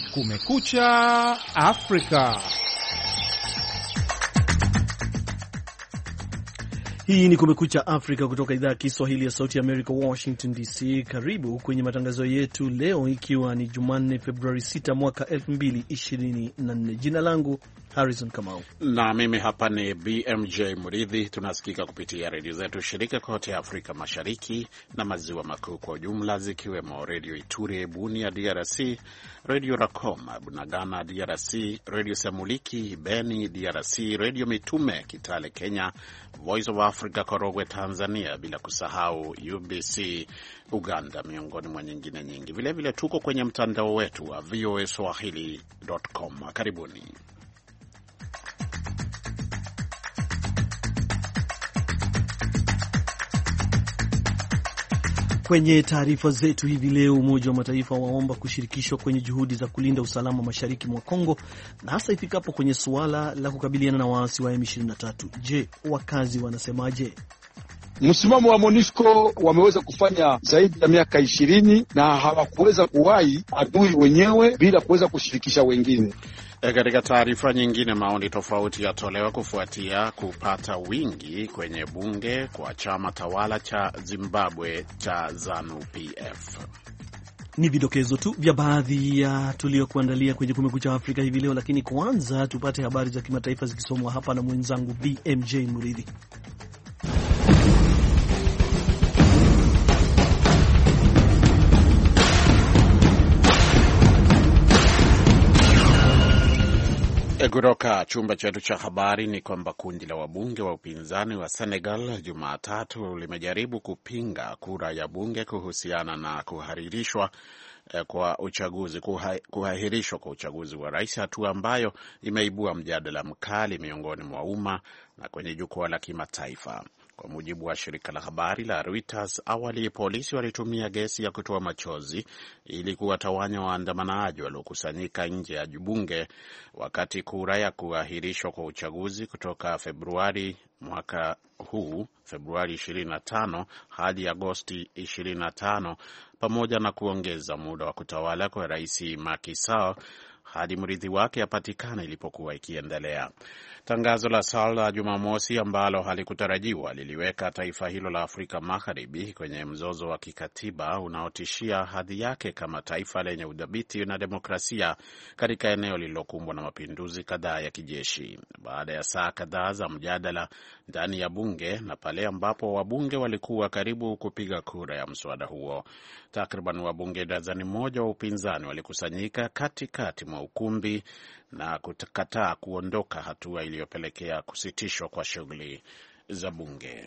Kumekucha Afrika. Hii ni Kumekucha Afrika kutoka idhaa ya Kiswahili ya Sauti ya America, Washington DC. Karibu kwenye matangazo yetu leo, ikiwa ni Jumanne Februari 6 mwaka 2024. Jina langu Harrison Kamau na mimi hapa ni BMJ Muridhi. Tunasikika kupitia redio zetu shirika kote Afrika Mashariki na Maziwa Makuu kwa ujumla, zikiwemo Redio Ituri Bunia DRC, Redio Rakoma Bunagana DRC, Redio Semuliki Beni DRC, Redio Mitume Kitale Kenya, Voice of Africa Korogwe Tanzania, bila kusahau UBC Uganda, miongoni mwa nyingine nyingi. Vilevile tuko kwenye mtandao wetu wa voaswahili.com. Karibuni. Kwenye taarifa zetu hivi leo, Umoja wa Mataifa waomba kushirikishwa kwenye juhudi za kulinda usalama mashariki mwa Kongo, na hasa ifikapo kwenye suala la kukabiliana na waasi wa M23. Je, wakazi wanasemaje? Msimamo wa MONUSCO wameweza kufanya zaidi ya miaka 20 na hawakuweza kuwahi adui wenyewe bila kuweza kushirikisha wengine. Katika taarifa nyingine, maoni tofauti yatolewa kufuatia kupata wingi kwenye bunge kwa chama tawala cha Zimbabwe cha ZANU-PF. Ni vidokezo tu vya baadhi ya tuliokuandalia kwenye Kumekucha Afrika hivi leo, lakini kwanza tupate habari za kimataifa zikisomwa hapa na mwenzangu BMJ Muridhi. Kutoka chumba chetu cha habari ni kwamba kundi la wabunge wa upinzani wa Senegal Jumatatu limejaribu kupinga kura ya bunge kuhusiana na kuahirishwa kwa uchaguzi wa rais, hatua ambayo imeibua mjadala mkali miongoni mwa umma na kwenye jukwaa la kimataifa. Kwa mujibu wa shirika la habari la Reuters, awali polisi walitumia gesi ya kutoa machozi ili kuwatawanya waandamanaji waliokusanyika nje ya bunge wakati kura ya kuahirishwa kwa uchaguzi kutoka Februari mwaka huu, Februari 25 hadi Agosti 25, pamoja na kuongeza muda wa kutawala kwa Rais Macky Sall hadi mrithi wake apatikane ilipokuwa ikiendelea. Tangazo la Sall la Jumamosi ambalo halikutarajiwa liliweka taifa hilo la Afrika Magharibi kwenye mzozo wa kikatiba unaotishia hadhi yake kama taifa lenye udhabiti na demokrasia katika eneo lililokumbwa na mapinduzi kadhaa ya kijeshi. Baada ya saa kadhaa za mjadala ndani ya bunge na pale ambapo wabunge walikuwa karibu kupiga kura ya mswada huo, takriban wabunge dazani moja wa upinzani walikusanyika katikati mwa ukumbi na kukataa kuondoka, hatua iliyopelekea kusitishwa kwa shughuli za bunge.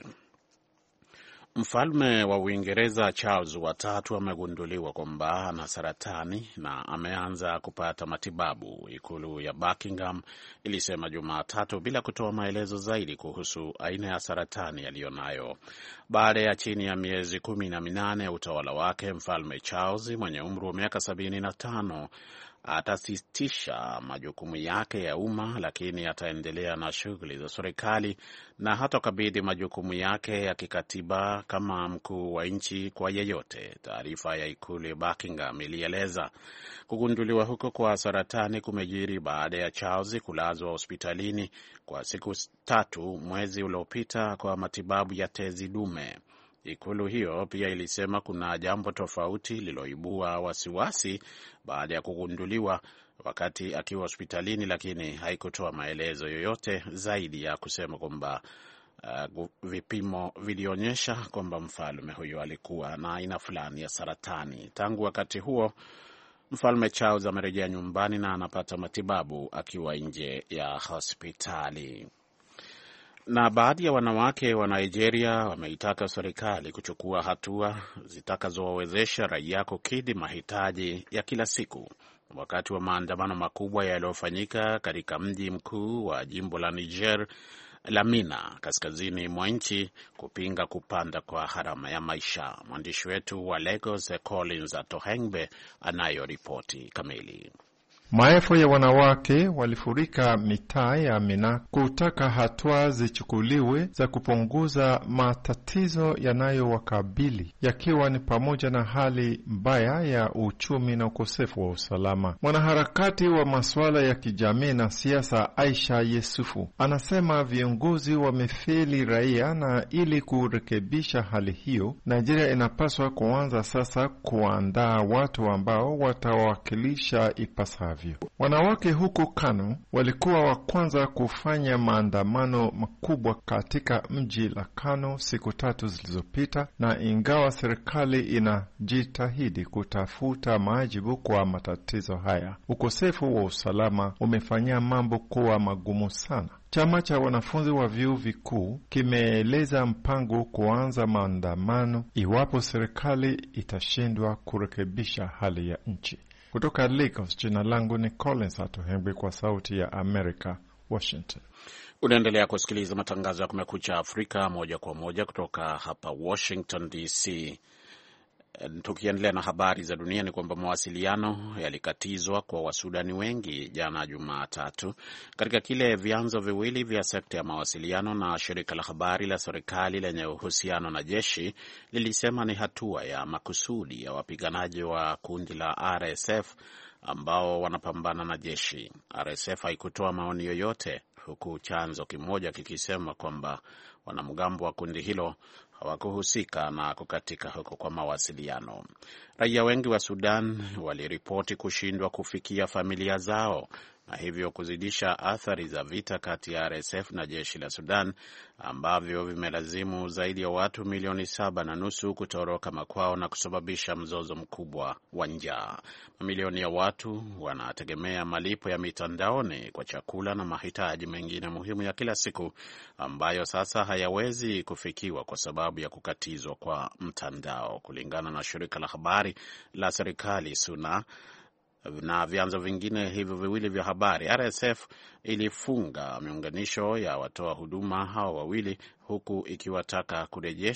Mfalme wa Uingereza Charles watatu amegunduliwa kwamba ana saratani na ameanza kupata matibabu, ikulu ya Buckingham ilisema Jumatatu, bila kutoa maelezo zaidi kuhusu aina ya saratani aliyonayo. Baada ya chini ya miezi 18 ya utawala wake, Mfalme Charles mwenye umri wa miaka 75 atasitisha majukumu yake ya umma, lakini ataendelea na shughuli za serikali na hatakabidhi majukumu yake ya kikatiba kama mkuu wa nchi kwa yeyote, taarifa ya ikulu ya Buckingham ilieleza. Kugunduliwa huko kwa saratani kumejiri baada ya Charles kulazwa hospitalini kwa siku 3 mwezi uliopita kwa matibabu ya tezi dume. Ikulu hiyo pia ilisema kuna jambo tofauti liloibua wasiwasi baada ya kugunduliwa wakati akiwa hospitalini, lakini haikutoa maelezo yoyote zaidi ya kusema kwamba vipimo vilionyesha kwamba mfalme huyo alikuwa na aina fulani ya saratani. Tangu wakati huo, Mfalme Charles amerejea nyumbani na anapata matibabu akiwa nje ya hospitali. Na baadhi ya wanawake wa Nigeria wameitaka serikali kuchukua hatua zitakazowawezesha raia kukidhi mahitaji ya kila siku wakati wa maandamano makubwa yaliyofanyika katika mji mkuu wa jimbo la Niger, Lamina, kaskazini mwa nchi, kupinga kupanda kwa gharama ya maisha. Mwandishi wetu wa Lagos Collins Atohengbe anayo ripoti kamili. Maelfu ya wanawake walifurika mitaa ya Mina kutaka hatua zichukuliwe za kupunguza matatizo yanayowakabili, yakiwa ni pamoja na hali mbaya ya uchumi na ukosefu wa usalama. Mwanaharakati wa masuala ya kijamii na siasa Aisha Yesufu anasema viongozi wamefeli raia, na ili kurekebisha hali hiyo, Nigeria inapaswa kuanza sasa kuandaa watu ambao watawakilisha ipasavyo. Wanawake huko Kano walikuwa wa kwanza kufanya maandamano makubwa katika mji la Kano siku 3 zilizopita, na ingawa serikali inajitahidi kutafuta majibu kwa matatizo haya, ukosefu wa usalama umefanya mambo kuwa magumu sana. Chama cha wanafunzi wa vyuo vikuu kimeeleza mpango kuanza maandamano iwapo serikali itashindwa kurekebisha hali ya nchi. Kutoka Lagos, jina langu ni Collins Atohengwi kwa Sauti ya Amerika, Washington. Unaendelea kusikiliza matangazo ya Kumekucha Afrika moja kwa moja kutoka hapa Washington DC. Tukiendelea na habari za dunia, ni kwamba mawasiliano yalikatizwa kwa Wasudani wengi jana Jumatatu, katika kile vyanzo viwili vya sekta ya mawasiliano na shirika la habari la serikali lenye uhusiano na jeshi lilisema ni hatua ya makusudi ya wapiganaji wa kundi la RSF ambao wanapambana na jeshi. RSF haikutoa maoni yoyote, huku chanzo kimoja kikisema kwamba wanamgambo wa kundi hilo hawakuhusika na kukatika huko kwa mawasiliano. Raia wengi wa Sudan waliripoti kushindwa kufikia familia zao na hivyo kuzidisha athari za vita kati ya RSF na jeshi la Sudan ambavyo vimelazimu zaidi ya watu 7.5 kutoroka makwao na kusababisha mzozo mkubwa wa njaa. Mamilioni ya watu wanategemea malipo ya mitandaoni kwa chakula na mahitaji mengine muhimu ya kila siku ambayo sasa hayawezi kufikiwa kwa sababu ya kukatizwa kwa mtandao, kulingana na shirika la habari la serikali SUNA na vyanzo vingine hivyo viwili vya habari. RSF ilifunga miunganisho ya watoa huduma hao wawili, huku ikitaka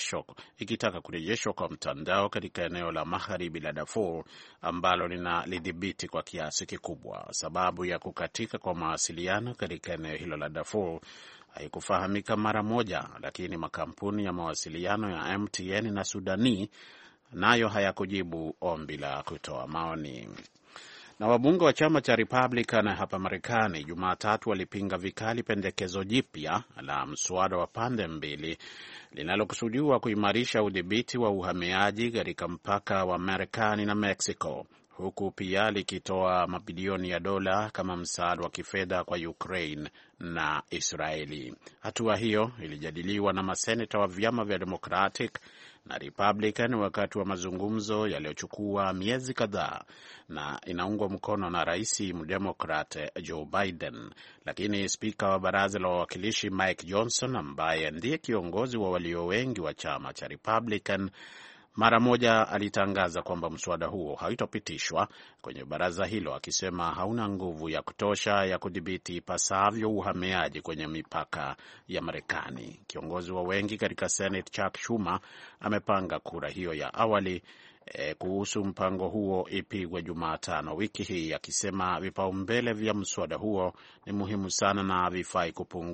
kurejeshwa kwa mtandao katika eneo la magharibi la Darfur ambalo linalidhibiti kwa kiasi kikubwa. Sababu ya kukatika kwa mawasiliano katika eneo hilo la Darfur haikufahamika mara moja, lakini makampuni ya mawasiliano ya MTN na Sudani nayo hayakujibu ombi la kutoa maoni. Na wabunge wa chama cha Republican hapa Marekani Jumatatu walipinga vikali pendekezo jipya la mswada wa pande mbili linalokusudiwa kuimarisha udhibiti wa uhamiaji katika mpaka wa Marekani na Mexico, huku pia likitoa mabilioni ya dola kama msaada wa kifedha kwa Ukraine na Israeli. Hatua hiyo ilijadiliwa na maseneta wa vyama vya Democratic na Republican wakati wa mazungumzo yaliyochukua miezi kadhaa na inaungwa mkono na rais mdemokrat Joe Biden. Lakini spika wa baraza la wawakilishi Mike Johnson, ambaye ndiye kiongozi wa walio wengi wa chama cha Republican, mara moja alitangaza kwamba mswada huo hautapitishwa kwenye baraza hilo, akisema hauna nguvu ya kutosha ya kudhibiti ipasavyo uhamiaji kwenye mipaka ya Marekani. Kiongozi wa wengi katika Senate Chuck Schumer amepanga kura hiyo ya awali kuhusu mpango huo ipigwe Jumatano wiki hii, akisema vipaumbele vya mswada huo ni muhimu sana na havifai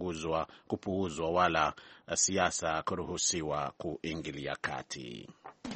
kupuuzwa wala siasa kuruhusiwa kuingilia kati.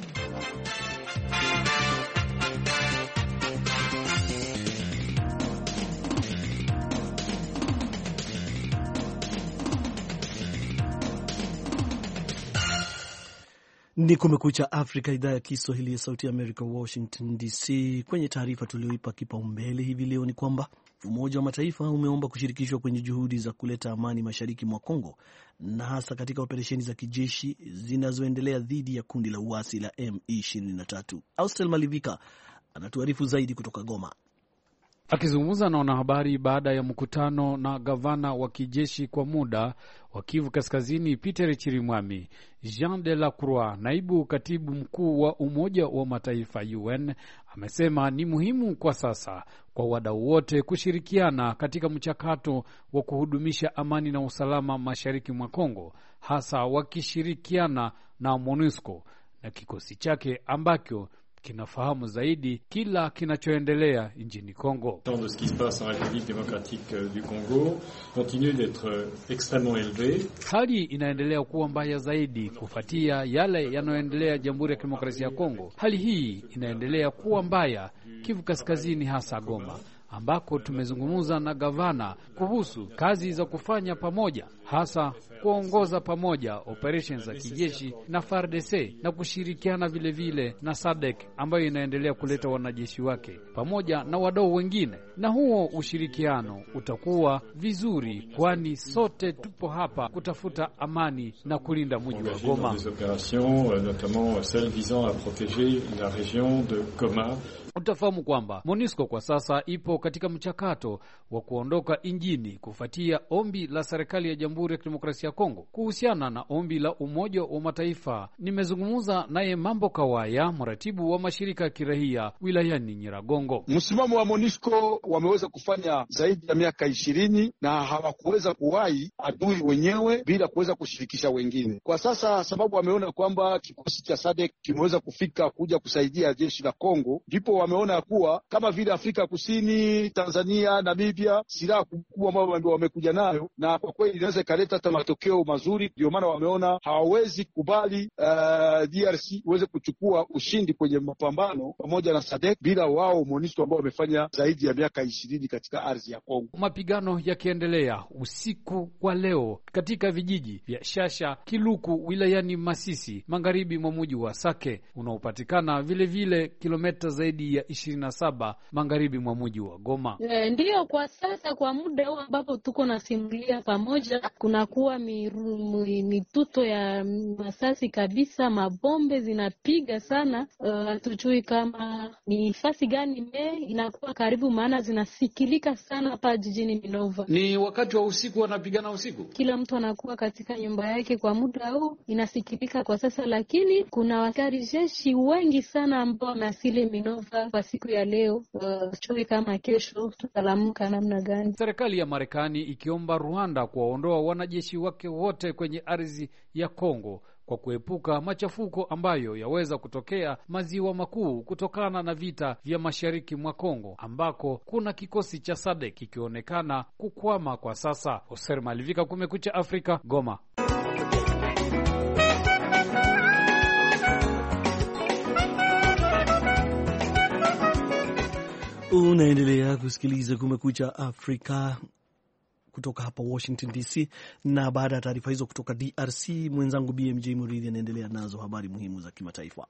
Ni Kumekucha Afrika, idhaa ya Kiswahili ya Sauti ya Amerika, Washington DC. Kwenye taarifa tulioipa kipaumbele hivi leo ni kwamba Umoja wa Mataifa umeomba kushirikishwa kwenye juhudi za kuleta amani mashariki mwa Kongo, na hasa katika operesheni za kijeshi zinazoendelea dhidi ya kundi la uasi la M23. Austel Malivika anatuarifu zaidi kutoka Goma. Akizungumza na wanahabari baada ya mkutano na gavana wa kijeshi kwa muda wa Kivu Kaskazini Peter Chirimwami, Jean de la Croix, naibu katibu mkuu wa Umoja wa Mataifa UN, amesema ni muhimu kwa sasa kwa wadau wote kushirikiana katika mchakato wa kuhudumisha amani na usalama mashariki mwa Kongo, hasa wakishirikiana na MONUSCO na kikosi chake ambacho kinafahamu zaidi kila kinachoendelea nchini Kongo. De ce qui se passe en République démocratique du Congo continue d'être extrêmement élevé. Hali inaendelea kuwa mbaya zaidi kufuatia yale yanayoendelea Jamhuri ya Kidemokrasia ya Kongo. Hali hii inaendelea kuwa mbaya Kivu Kaskazini, hasa Goma, ambako tumezungumza na gavana kuhusu kazi za kufanya pamoja, hasa kuongoza pamoja operations za kijeshi na FARDC na kushirikiana vile vile na SADC ambayo inaendelea kuleta wanajeshi wake pamoja na wadau wengine, na huo ushirikiano utakuwa vizuri, kwani sote tupo hapa kutafuta amani na kulinda mji wa Goma. Utafahamu kwamba MONUSCO kwa sasa ipo katika mchakato wa kuondoka injini kufuatia ombi la serikali ya Jamhuri ya Kidemokrasia ya Kongo kuhusiana na ombi la Umoja wa Mataifa. Nimezungumza naye Mambo Kawaya, mratibu wa mashirika ya kiraia wilayani Nyiragongo. Msimamo wa MONUSCO wameweza kufanya zaidi ya miaka 20 na hawakuweza kuwahi adui wenyewe bila kuweza kushirikisha wengine. Kwa sasa sababu wameona kwamba kikosi cha SADC kimeweza kufika kuja kusaidia jeshi la Kongo, ndipo wameona kuwa kama vile Afrika Kusini, Tanzania, Namibia, silaha kubwa ambayo wamekuja nayo, na kwa kweli inaweza ikaleta hata matokeo mazuri. Ndio maana wameona hawawezi kubali DRC iweze kuchukua ushindi kwenye mapambano pamoja na SADC bila wao MONUSCO ambao wamefanya zaidi ya miaka 20 katika ardhi ya Kongo. Mapigano yakiendelea usiku wa leo katika vijiji vya Shasha, Kiluku wilayani Masisi, magharibi mwa mji wa Sake unaopatikana vile vile kilomita zaidi ya 27 magharibi mwa mji wa Goma. Ndiyo, kwa sasa kwa muda huu ambapo tuko na simulia pamoja, kunakuwa mituto ya masasi kabisa, mabombe zinapiga sana. Hatujui kama ni fasi gani inakuwa karibu, maana zinasikilika sana hapa jijini Minova. Ni wakati wa usiku, wanapigana usiku, kila mtu anakuwa katika nyumba yake. Kwa muda huu inasikilika kwa sasa, lakini kuna askari jeshi wengi sana ambao wameasili Minova kwa siku ya leo. Chui kama kesho tutalamuka namna gani? Serikali ya Marekani ikiomba Rwanda kuwaondoa wanajeshi wake wote kwenye ardhi ya Kongo kwa kuepuka machafuko ambayo yaweza kutokea maziwa makuu kutokana na vita vya mashariki mwa Kongo ambako kuna kikosi cha SADC kikionekana kukwama kwa sasa. Oser Malivika, Kumekucha Afrika, Goma. Unaendelea kusikiliza Kumekucha Afrika kutoka hapa Washington DC, na baada ya taarifa hizo kutoka DRC, mwenzangu BMJ Muridhi anaendelea nazo habari muhimu za kimataifa.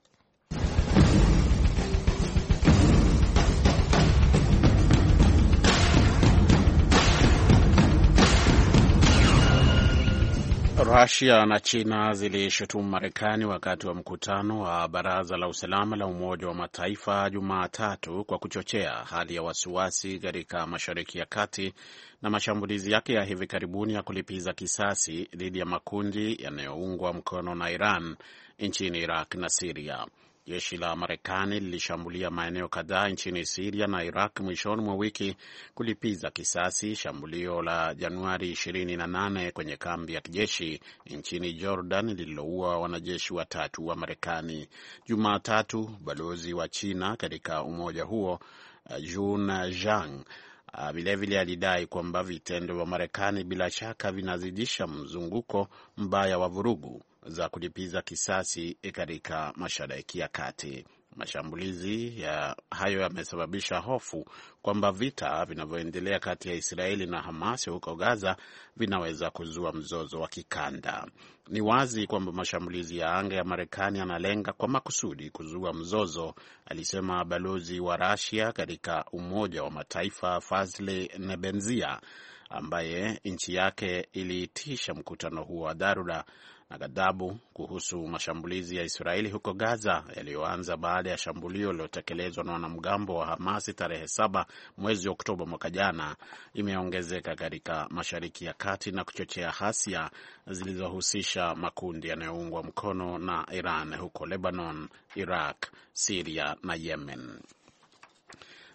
Russia na China zilishutumu Marekani wakati wa mkutano wa Baraza la Usalama la Umoja wa Mataifa Jumatatu kwa kuchochea hali ya wasiwasi katika Mashariki ya Kati na mashambulizi yake ya hivi karibuni ya kulipiza kisasi dhidi ya makundi yanayoungwa mkono na Iran nchini Iraq na Syria. Jeshi la Marekani lilishambulia maeneo kadhaa nchini Syria na Iraq mwishoni mwa wiki kulipiza kisasi shambulio la Januari 28 kwenye kambi ya kijeshi nchini Jordan lililoua wanajeshi 3 wa Marekani. Jumatatu, balozi wa China katika umoja huo Jun Zhang vilevile alidai kwamba vitendo vya Marekani bila shaka vinazidisha mzunguko mbaya wa vurugu za kulipiza kisasi katika Mashariki ya Kati. Mashambulizi hayo yamesababisha hofu kwamba vita vinavyoendelea kati ya Israeli na Hamas huko Gaza vinaweza kuzua mzozo wa kikanda. Ni wazi kwamba mashambulizi ya anga ya Marekani yanalenga kwa makusudi kuzua mzozo, alisema balozi wa Russia katika Umoja wa Mataifa Fazli Nebenzia, ambaye nchi yake iliitisha mkutano huo wa dharura na ghadhabu kuhusu mashambulizi ya Israeli huko Gaza yaliyoanza baada ya shambulio lilotekelezwa na wanamgambo wa Hamasi tarehe 7 mwezi Oktoba mwaka jana imeongezeka katika Mashariki ya Kati na kuchochea hasia zilizohusisha makundi yanayoungwa mkono na Iran huko Lebanon, Iraq, Syria na Yemen.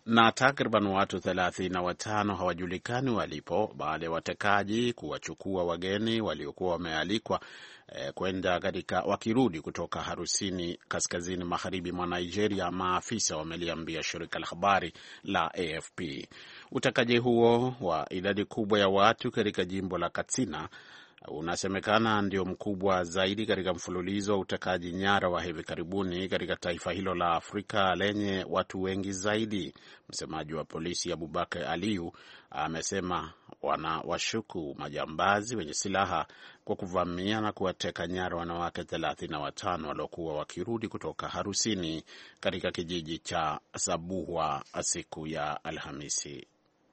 Na takriban watu 35 hawajulikani walipo baada ya watekaji kuwachukua wageni waliokuwa wamealikwa kwenda wakirudi kutoka harusini kaskazini magharibi mwa Nigeria, maafisa wameliambia shirika la habari la AFP. Utekaji huo wa idadi kubwa ya watu katika jimbo la Katsina unasemekana ndio mkubwa zaidi katika mfululizo wa utekaji nyara wa hivi karibuni katika taifa hilo la Afrika lenye watu wengi zaidi. Msemaji wa polisi Abubakar Aliyu amesema wanawashuku majambazi wenye silaha kwa kuvamia na kuwateka nyara wanawake 35 waliokuwa wakirudi kutoka harusini katika kijiji cha Sabuwa siku ya Alhamisi.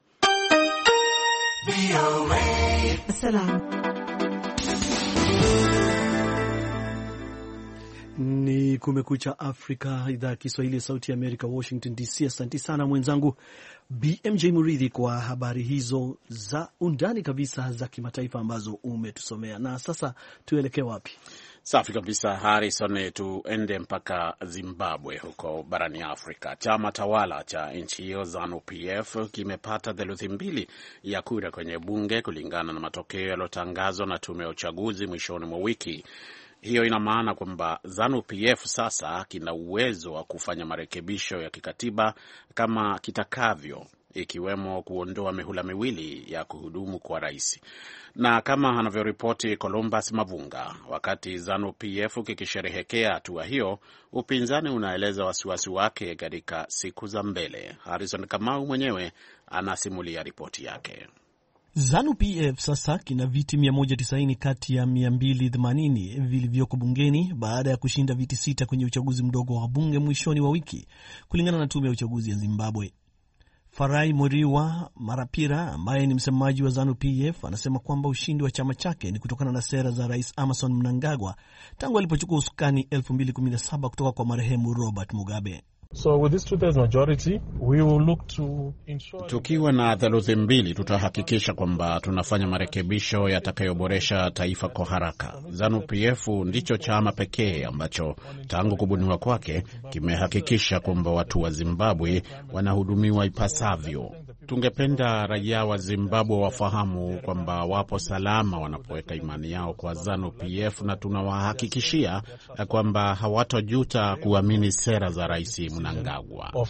Ni Kumekucha Afrika, idhaa ya Kiswahili ya Sauti ya Amerika, Washington DC. Asante sana mwenzangu BMJ Muridhi kwa habari hizo za undani kabisa za kimataifa ambazo umetusomea. Na sasa tuelekee wapi? Safi kabisa Harrison, tuende mpaka Zimbabwe huko barani Afrika. Chama tawala cha nchi hiyo ZANU-PF kimepata 2/3 ya kura kwenye bunge kulingana na matokeo yaliyotangazwa na tume ya uchaguzi mwishoni mwa wiki. Hiyo ina maana kwamba ZANU-PF sasa kina uwezo wa kufanya marekebisho ya kikatiba kama kitakavyo, ikiwemo kuondoa mihula miwili ya kuhudumu kwa rais. Na kama anavyoripoti Columbus Mavunga, wakati ZANU-PF kikisherehekea hatua hiyo, upinzani unaeleza wasiwasi wake katika siku za mbele. Harrison Kamau mwenyewe anasimulia ripoti yake. ZANU-PF sasa kina viti 190 kati ya 280 vilivyoko bungeni baada ya kushinda viti 6 kwenye uchaguzi mdogo wa bunge mwishoni wa wiki, kulingana na tume ya uchaguzi ya Zimbabwe. Farai Moriwa Marapira ambaye ni msemaji wa ZANU-PF anasema kwamba ushindi wa chama chake ni kutokana na sera za Rais Emmerson Mnangagwa tangu alipochukua usukani 2017 kutoka kwa marehemu Robert Mugabe. So with this 2/3 majority, we will look to ensure... Tukiwa na 2/3 tutahakikisha kwamba tunafanya marekebisho yatakayoboresha taifa kwa haraka. ZANU-PF ndicho chama pekee ambacho tangu kubuniwa kwake kimehakikisha kwamba watu wa Zimbabwe wanahudumiwa ipasavyo. Tungependa raia wa Zimbabwe wafahamu kwamba wapo salama wanapoweka imani yao kwa ZANU-PF, na tunawahakikishia kwamba hawatojuta kuamini sera za Rais Mnangagwa.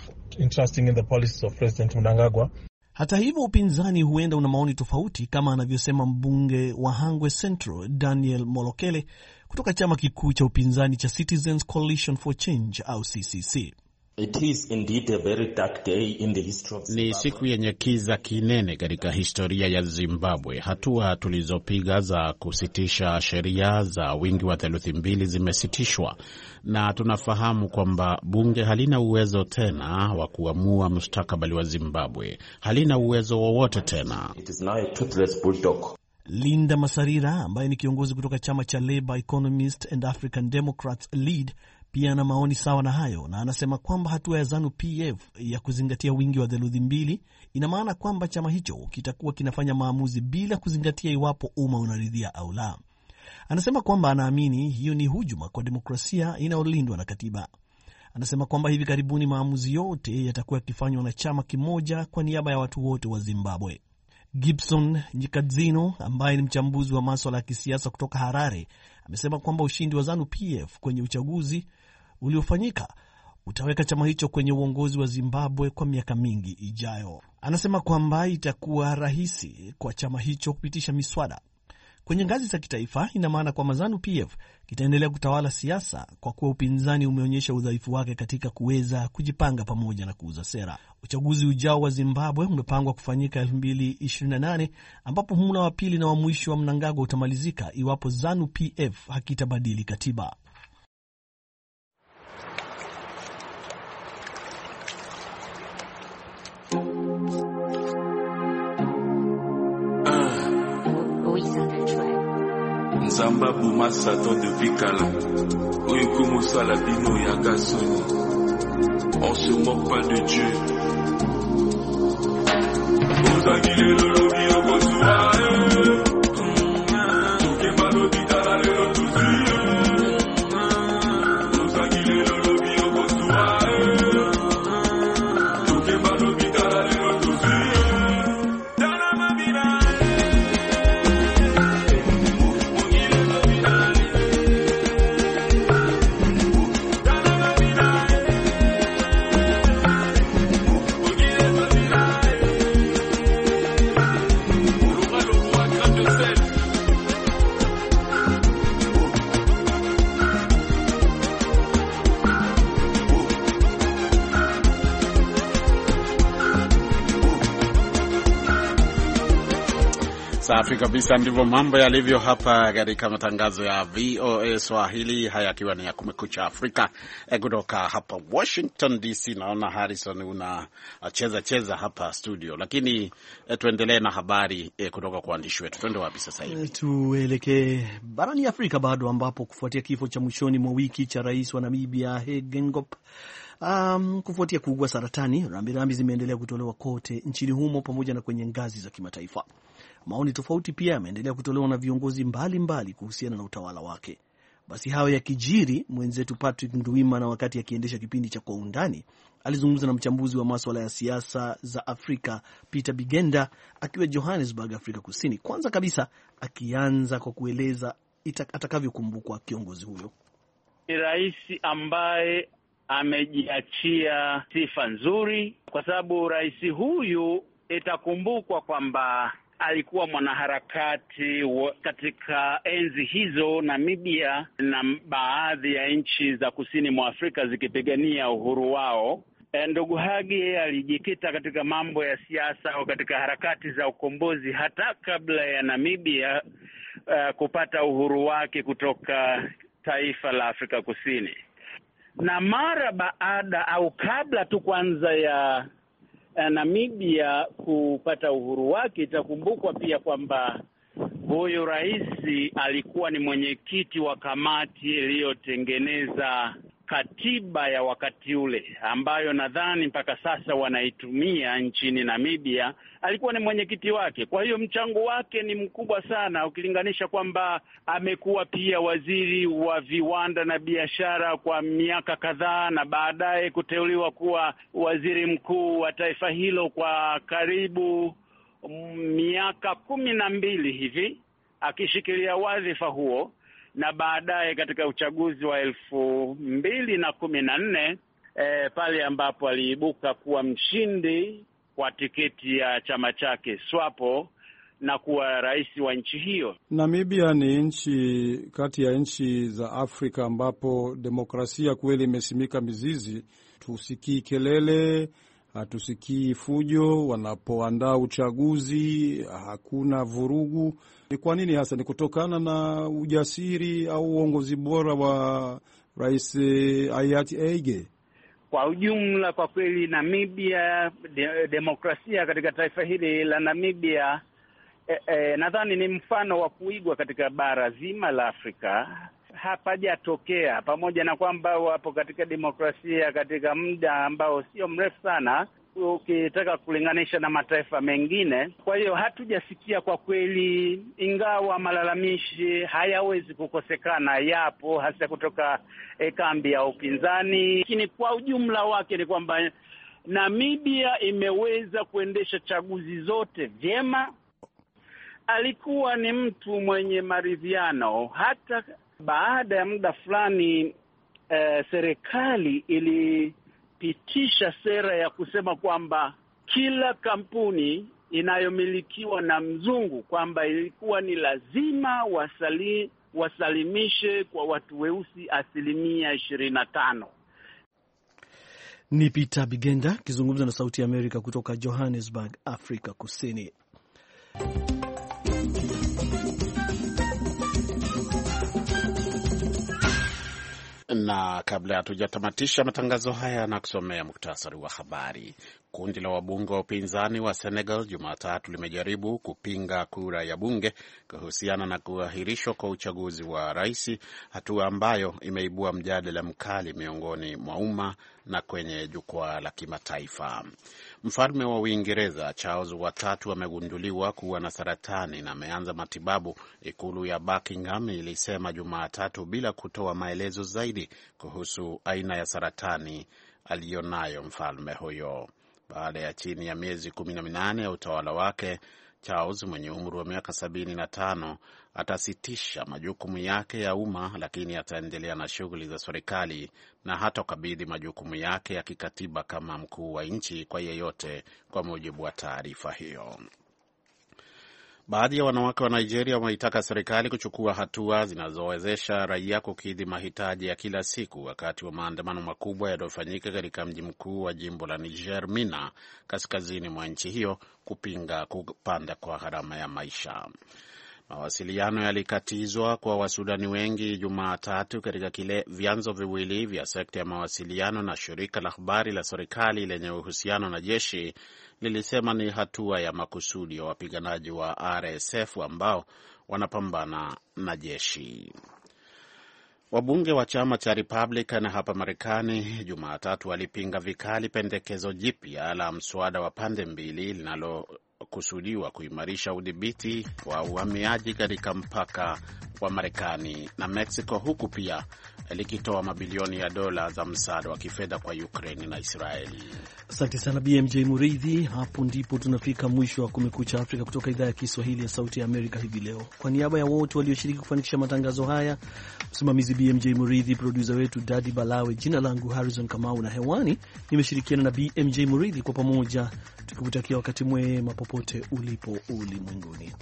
Hata hivyo, upinzani huenda una maoni tofauti, kama anavyosema mbunge wa Hangwe Central Daniel Molokele kutoka chama kikuu cha upinzani cha Citizens Coalition for Change au CCC. It is indeed a very dark day in the history of Zimbabwe. Ni siku yenye kiza kinene katika historia ya Zimbabwe. Hatua tulizopiga za kusitisha sheria za wingi wa 2/3 zimesitishwa, na tunafahamu kwamba bunge halina uwezo tena wa kuamua mustakabali wa Zimbabwe. Halina uwezo wowote tena. It is now a toothless bulldog. Linda Masarira ambaye ni kiongozi kutoka chama cha Labour Economist and African Democrats Lead pia ana maoni sawa na hayo, na anasema kwamba hatua ya ZANU-PF ya kuzingatia wingi wa 2/3 ina maana kwamba chama hicho kitakuwa kinafanya maamuzi bila kuzingatia iwapo umma unaridhia au la. Anasema kwamba anaamini hiyo ni hujuma kwa demokrasia inayolindwa na katiba. Anasema kwamba hivi karibuni maamuzi yote yatakuwa yakifanywa na chama kimoja kwa niaba ya watu wote wa Zimbabwe. Gibson Nyikadzino ambaye ni mchambuzi wa masuala ya kisiasa kutoka Harare amesema kwamba ushindi wa ZANU-PF kwenye uchaguzi uliofanyika utaweka chama hicho kwenye uongozi wa Zimbabwe kwa miaka mingi ijayo. Anasema kwamba itakuwa rahisi kwa chama hicho kupitisha miswada kwenye ngazi za kitaifa. Ina maana kwamba ZANU-PF kitaendelea kutawala siasa kwa kuwa upinzani umeonyesha udhaifu wake katika kuweza kujipanga pamoja na kuuza sera. Uchaguzi ujao wa Zimbabwe umepangwa kufanyika 2028 ambapo muhula wa pili na wa mwisho wa Mnangagwa utamalizika iwapo ZANU-PF hakitabadili katiba. Nzamba Bouma Satan de Vikala Oiko Moussala Bino Yaga Soni. On se moque pas de Dieu. Ozagile Lolobi Okosuwa Touke Malobi Dalale Otuzi Ozagile Lolobi Okosuwa Touke Malobi Safi kabisa, ndivyo mambo yalivyo hapa katika matangazo ya VOA Swahili, haya akiwa ni ya Kumekucha Afrika kutoka hapa Washington DC. Naona Harrison unacheza hapa studio, lakini tuendelee na habari kutoka kwa waandishi wetu. Twende wapi sasa hivi? Tuelekee barani Afrika bado, ambapo kufuatia kifo cha mwishoni mwa wiki cha rais wa Namibia Hage Geingob kufuatia kuugua saratani, rambirambi zimeendelea kutolewa kote nchini humo pamoja na kwenye ngazi za kimataifa. Maoni tofauti pia yameendelea kutolewa na viongozi mbalimbali kuhusiana na utawala wake. Basi hayo ya kijiri, mwenzetu Patrick Nduwimana wakati akiendesha kipindi cha Kwa Undani alizungumza na mchambuzi wa masuala ya siasa za Afrika Peter Bigenda akiwa Johannesburg, Afrika Kusini. Kwanza kabisa akianza kwa kueleza atakavyokumbukwa kiongozi huyo. Ni rais ambaye amejiachia sifa nzuri, kwa sababu rais huyu itakumbukwa kwamba alikuwa mwanaharakati katika enzi hizo Namibia na baadhi ya nchi za kusini mwa Afrika zikipigania uhuru wao. Ndugu Hage alijikita katika mambo ya siasa au katika harakati za ukombozi hata kabla ya Namibia kupata uhuru wake kutoka taifa la Afrika Kusini. Na mara baada au kabla tu kwanza ya Namibia kupata uhuru wake, itakumbukwa pia kwamba huyu rais alikuwa ni mwenyekiti wa kamati iliyotengeneza katiba ya wakati ule, ambayo nadhani mpaka sasa wanaitumia nchini Namibia. Alikuwa ni mwenyekiti wake. Kwa hiyo mchango wake ni mkubwa sana, ukilinganisha kwamba amekuwa pia waziri wa viwanda na biashara kwa miaka kadhaa, na baadaye kuteuliwa kuwa waziri mkuu wa taifa hilo kwa karibu miaka 12 hivi akishikilia wadhifa huo, na baadaye katika uchaguzi wa 2014 pale ambapo aliibuka kuwa mshindi kwa tiketi ya chama chake SWAPO na kuwa rais wa nchi hiyo. Namibia ni nchi kati ya nchi za Afrika ambapo demokrasia kweli imesimika mizizi. Tusikii kelele, hatusikii fujo wanapoandaa uchaguzi, hakuna vurugu. Ni kwa nini hasa? Ni kutokana na ujasiri au uongozi bora wa Rais hayati Hage? Kwa ujumla, kwa kweli Namibia, demokrasia katika taifa hili la Namibia nadhani ni mfano wa kuigwa katika bara zima la Afrika. Hapajatokea, pamoja na kwamba wapo katika demokrasia katika muda ambao sio mrefu sana ukitaka kulinganisha na mataifa mengine. Kwa hiyo hatujasikia kwa kweli, ingawa malalamishi hayawezi kukosekana, yapo hasa kutoka kambi ya upinzani, lakini kwa ujumla wake ni kwamba Namibia imeweza kuendesha chaguzi zote vyema. Alikuwa ni mtu mwenye maridhiano. Hata baada ya muda fulani serikali ilipitisha sera ya kusema kwamba kila kampuni inayomilikiwa na mzungu kwamba ilikuwa ni lazima wasalimishe kwa watu weusi 25%. Ni Peter Bigenda akizungumza na Sauti ya Amerika kutoka Johannesburg, Afrika Kusini. Na kabla hatujatamatisha matangazo haya na kusomea muktasari wa habari. Kundi la wabunge wa upinzani wa Senegal Jumatatu limejaribu kupinga kura ya bunge kuhusiana na kuahirishwa kwa uchaguzi wa rais, hatua ambayo imeibua mjadala mkali miongoni mwa umma na kwenye jukwaa la kimataifa. Mfalme wa Uingereza Charles watatu amegunduliwa kuwa na saratani na ameanza matibabu, ikulu ya Buckingham ilisema Jumatatu, bila kutoa maelezo zaidi kuhusu aina ya saratani aliyonayo mfalme huyo. Baada ya chini ya miezi 18 ya utawala wake, Charles mwenye umri wa miaka 75 atasitisha majukumu yake ya umma, lakini ataendelea na shughuli za serikali na hatakabidhi majukumu yake ya kikatiba kama mkuu wa nchi kwa yeyote, kwa mujibu wa taarifa hiyo. Baadhi ya wanawake wa Nigeria wameitaka serikali kuchukua hatua zinazowezesha raia kukidhi mahitaji ya kila siku wakati wa maandamano makubwa yaliyofanyika katika mji mkuu wa jimbo la Niger, Minna, kaskazini mwa nchi hiyo, kupinga kupanda kwa gharama ya maisha. Mawasiliano yalikatizwa kwa Wasudani wengi Jumatatu katika kile vyanzo viwili vya sekta ya mawasiliano na shirika la habari la serikali lenye uhusiano na jeshi lilisema ni hatua ya makusudi ya wapiganaji wa RSF ambao wanapambana na jeshi. Wabunge wa chama cha Republican hapa Marekani Jumatatu walipinga vikali pendekezo jipya la mswada wa pande mbili linalokusudiwa kuimarisha udhibiti wa uhamiaji katika mpaka wa Marekani na Mexico, huku pia likitoa mabilioni ya dola za msaada wa kifedha kwa Ukraine na Israeli. Asante sana BMJ Muridhi. Hapo ndipo tunafika mwisho wa Kumekucha Afrika kutoka idhaa ya Kiswahili ya Sauti ya Amerika hivi leo. Kwa niaba ya wote walioshiriki kufanikisha matangazo haya, msimamizi BMJ Muridhi, producer wetu Daddy Balawe, jina langu Harrison Kamau na hewani nimeshirikiana na BMJ Muridhi, kwa pamoja tukikutakia wakati mwema popote ulipo ulimwenguni.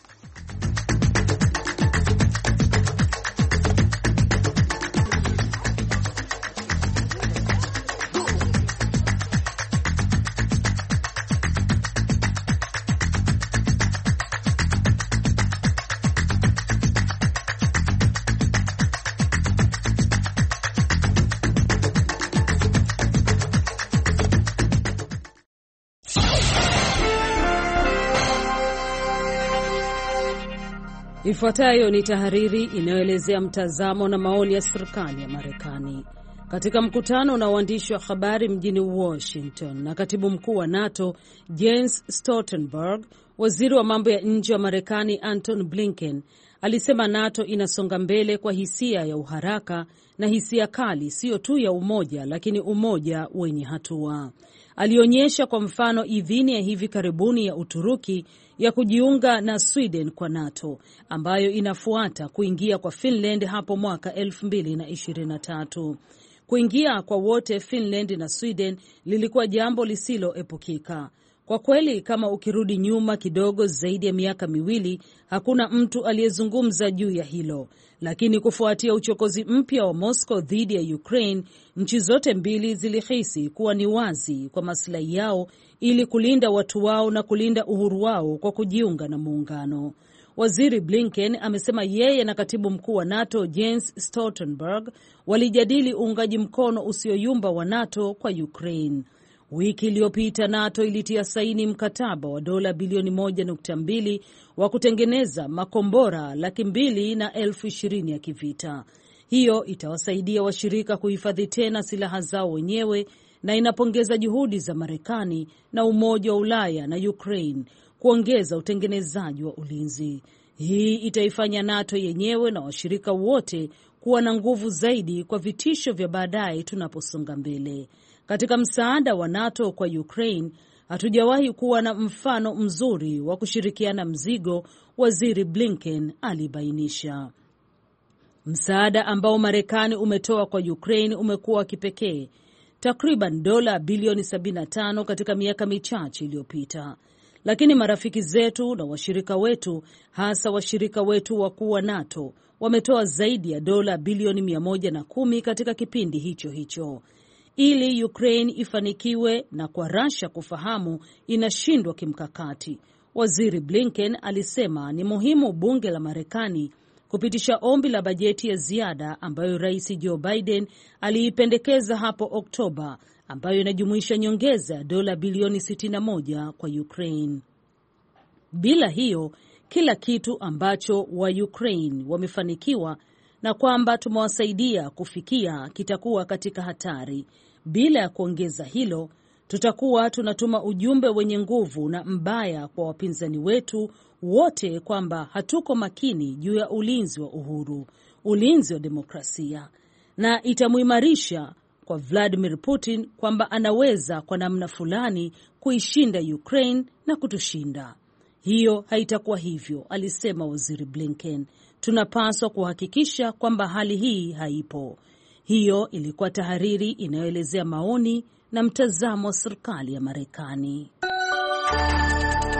Ifuatayo ni tahariri inayoelezea mtazamo na maoni ya serikali ya Marekani. Katika mkutano na waandishi wa habari mjini Washington na katibu mkuu wa NATO Jens Stoltenberg, waziri wa mambo ya nje wa Marekani Antony Blinken alisema NATO inasonga mbele kwa hisia ya uharaka na hisia kali, sio tu ya umoja, lakini umoja wenye hatua. Alionyesha kwa mfano idhini ya hivi karibuni ya Uturuki ya kujiunga na Sweden kwa NATO, ambayo inafuata kuingia kwa Finland hapo mwaka 2023. Kuingia kwa wote Finland na Sweden lilikuwa jambo lisiloepukika. Kwa kweli, kama ukirudi nyuma kidogo zaidi ya miaka miwili, hakuna mtu aliyezungumza juu ya hilo. Lakini kufuatia uchokozi mpya wa Moscow dhidi ya Ukraine, nchi zote mbili zilihisi kuwa ni wazi kwa maslahi yao ili kulinda watu wao na kulinda uhuru wao kwa kujiunga na muungano. Waziri Blinken amesema yeye na katibu mkuu wa NATO Jens Stoltenberg walijadili uungaji mkono usioyumba wa NATO kwa Ukraine. Wiki iliyopita NATO ilitia saini mkataba wa dola bilioni 1.2 wa kutengeneza makombora 220,000 ya kivita. Hiyo itawasaidia washirika kuhifadhi tena silaha zao wenyewe na inapongeza juhudi za Marekani na Umoja wa Ulaya na Ukraine kuongeza utengenezaji wa ulinzi. Hii itaifanya NATO yenyewe na washirika wote kuwa na nguvu zaidi kwa vitisho vya baadaye tunaposonga mbele. Katika msaada wa NATO kwa Ukraine, hatujawahi kuwa na mfano mzuri wa kushirikiana mzigo, Waziri Blinken alibainisha. Msaada ambao Marekani umetoa kwa Ukraine umekuwa kipekee, takriban dola bilioni 75 katika miaka michache iliyopita. Lakini marafiki zetu na washirika wetu, hasa washirika wetu wakuu wa NATO, wametoa zaidi ya dola bilioni 110 katika kipindi hicho hicho. Ili Ukraine ifanikiwe na kwa Russia kufahamu inashindwa kimkakati, Waziri Blinken alisema ni muhimu bunge la Marekani kupitisha ombi la bajeti ya ziada ambayo Rais Joe Biden aliipendekeza hapo Oktoba, ambayo inajumuisha nyongeza ya dola bilioni 61 kwa Ukraine. Bila hiyo, kila kitu ambacho wa Ukraine wamefanikiwa na kwamba tumewasaidia kufikia kitakuwa katika hatari. Bila ya kuongeza hilo, tutakuwa tunatuma ujumbe wenye nguvu na mbaya kwa wapinzani wetu wote kwamba hatuko makini juu ya ulinzi wa uhuru, ulinzi wa demokrasia, na itamuimarisha kwa Vladimir Putin kwamba anaweza kwa namna fulani kuishinda Ukraine na kutushinda. Hiyo haitakuwa hivyo, alisema Waziri Blinken. Tunapaswa kuhakikisha kwamba hali hii haipo. Hiyo ilikuwa tahariri inayoelezea maoni na mtazamo wa serikali ya Marekani.